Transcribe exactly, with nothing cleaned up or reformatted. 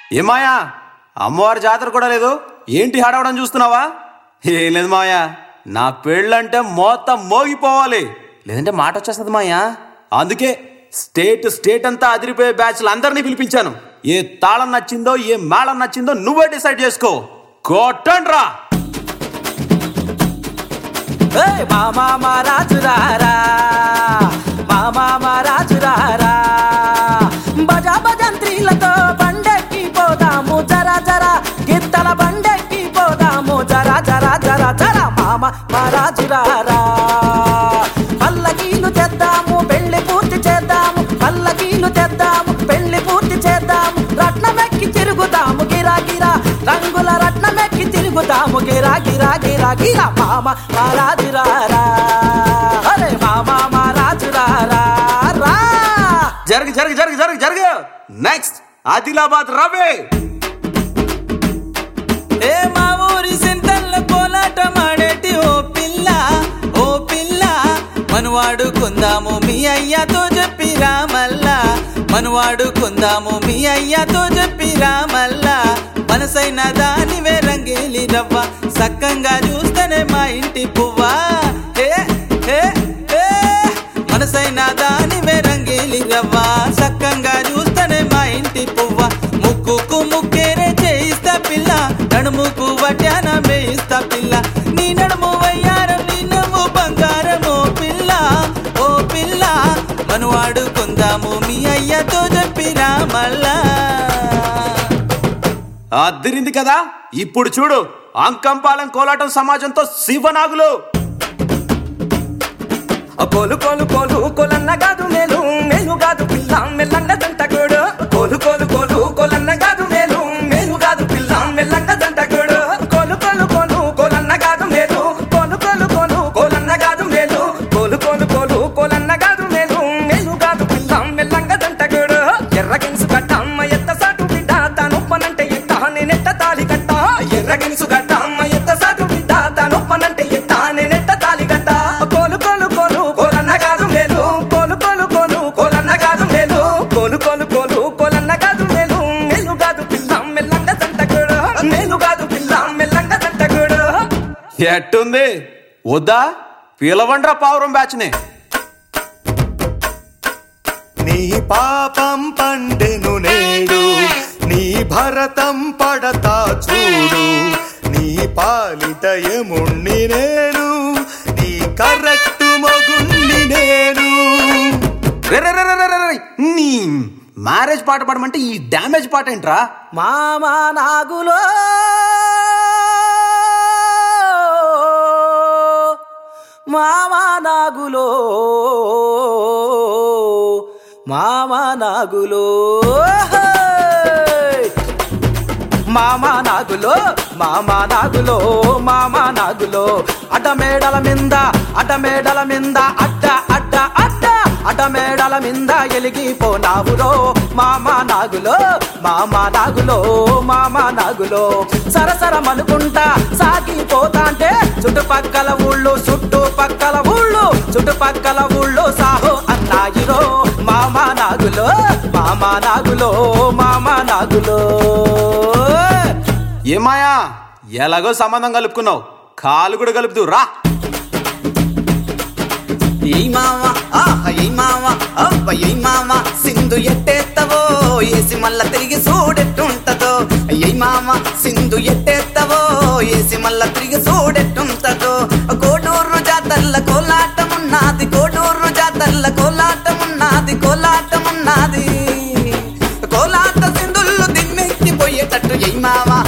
ఏమాయా అమ్మవారి జాతర కూడా లేదు, ఏంటి హడవడం చూస్తున్నావా? ఏం లేదు మాయా, నా పెళ్ళంటే మొత్తం మోగిపోవాలి, లేదంటే మాట వచ్చేస్తుంది మాయా. అందుకే స్టేట్ స్టేట్ అంతా అదిరిపోయే బ్యాచ్లు అందరినీ పిలిపించాను. ఏ తాళం నచ్చిందో ఏ మేళం నచ్చిందో నువ్వే డిసైడ్ చేసుకో. కొట్టండ్రా. మామా రాజురారా మామా రాజురారా, బజా భజంత్రీలతో బండెక్కి పోదాము జరా జరా, గిత్తల బండెక్కి పోదాము జరా జరా జరా జరా. మామ మా రాజురారా, పల్లకీలు తెద్దాము పెళ్లి పూర్తి చేద్దాము, పల్లకీలు తెద్దాము పెళ్లి పూర్తి చేద్దాము. రత్నమెక్కి తిరుగుతాము గిరా గిరా, రంగుల రత్నమెక్కి తిరుగుతాము గిరా గిరా గిరా గిరా. మామ మా రాజురారా, అరే మామ మా రాజురారా రా. జరుగు జరుగు జరుగు జరుగు జరుగు. నెక్స్ట్ ఆదిలాబాద్ రవి. ఏ మా ఊరి సింతల్ల కోలాట మాడేటి ఓ పిల్ల ఓ పిల్ల, మనవాడు కొందాము మీ అయ్యతో చెప్పిరా మల్లా, మనవాడు కొందాము మీ అయ్యతో చెప్పిరా మల్లా. మనసైన దానివే రంగేలి రవ్వ, సక్కంగా చూస్తేనే మా ఇంటి పువ్వా. ఏ ఏ ఏ మనసైన దానివే రంగేలి రవ్వ, సక్కంగా చూస్తేనే మా ఇంటి పువ్వ. ముక్కుకు ముక్కేరే చేయిస్తా పిల్ల, నడుముకు వడ్డాన వేయిస్తా పిల్ల. నీ నడుము వయ్యారం నీ నవ్వు బంగారమో పిల్ల ఓ పిల్ల, మనవాడు కొందాము మీ అయ్యతో చెప్పిరా మల్లా. అదిరింది కదా. ఇప్పుడు చూడు అంకంపాలెం కోలాటం సమాజంతో శివనాగులు. కోలు కోలు కోలు కోలన్న కాదు మేలు, మేలు కాదు పిల్ల మెల్లంగ దంటగోడు. కోలు కోలు కోలు కోలన్న కాదు మేలు, మేలు కాదు పిల్ల మెల్లంగ దంటగోడు. కోలు కోలు కోలు కోలన్న కాదు మేలు, కోలు కోలు కోలు కోలన్న కాదు మేలు, కోలు కోలు కోలు కోలన్న కాదు మేలు, మేలు కాదు పిల్ల మెల్లంగ దంటగోడు. ఎర్రగెన్సు గడ్డ అమ్మ ఎత్త సాటు బిడ్డ, తానొప్పనంటే ఎట్ట నేనెట్ట తాళి కట్ట. ఎర్రగెన్సు గడ్డ అమ్మ ఎత్త సాటు బిడ్డ, తానొప్పనంటే ఎట్ట నేనెట్ట తాళి కట్ట. కోలు కోలు కోలు కోలన్న కాదు మేలు, కోలు కోలు కోలు కోలన్న కాదు మేలు, కోలు కోలు కోలు కోలన్న కాదు మేలు, మేలు కాదు పిల్ల మెల్లంగ దంటగోడు, మేలు కాదు పిల్ల మెల్లంగ దంటగోడు. ఎట్టుంది వద్దా? పిలవండ్రా పావురం బ్యాచ్ని. నీ పాపం పండెను నేడు, నీ భరతం పడతా చూడు, నీ పాలిట యముణ్ణి నేను, నీ కరెక్ట్ మగుణ్ణి నేను. రే రే రే రే రే రే. నీ మ్యారేజ్ పాట పాడమంటే ఈ డ్యామేజ్ పాట ఏంట్రా? మామా నాగులో మామా నాగులో మామా నాగులో మామా నాగులో మామా నాగులో మామా నాగులో, అడ్డమేడల మింద అడ్డమేడల మింద అడ్డ అడ్డ అడ్డ అడ్డమేడల మింద ఎలిగిపోనావురో మామా నాగులో మామా నాగులో మామా నాగులో. సరసరమనుకుంటా సాగిపోతాంటే చుట్టుపక్కల ఊళ్ళు చుట్టుపక్కల ఊళ్ళు చుట్టుపక్కల ఊళ్ళు సాహో అన్నాయిరో మామా నాగులో మామా నాగులో మామా నాగులో. ఏమాయా ఎలాగో సంబంధం కలుపుకున్నావు, కాలు కూడా కలుపుతూ రా. ఏ మామ ఆహ ఏ మామ అబ్బ ఏ మామ, సింధు ఎట్టేత్తవో ఏసి మల్ల తిరిగి చూడెట్టుంటదో. ఏ మామ సింధు ఎట్టేత్తవో ఏసి మల్ల తిరిగి చూడెట్టుంటదో. కోడూరు జాతర్ల కోలాటమున్నది, కోడూరు జాతర్ల కోలాటమున్నది, కోలాటమున్నది. కోలాట సింధుళ్ళు దిమ్మెక్కిపోయేటట్టు ఏ మామ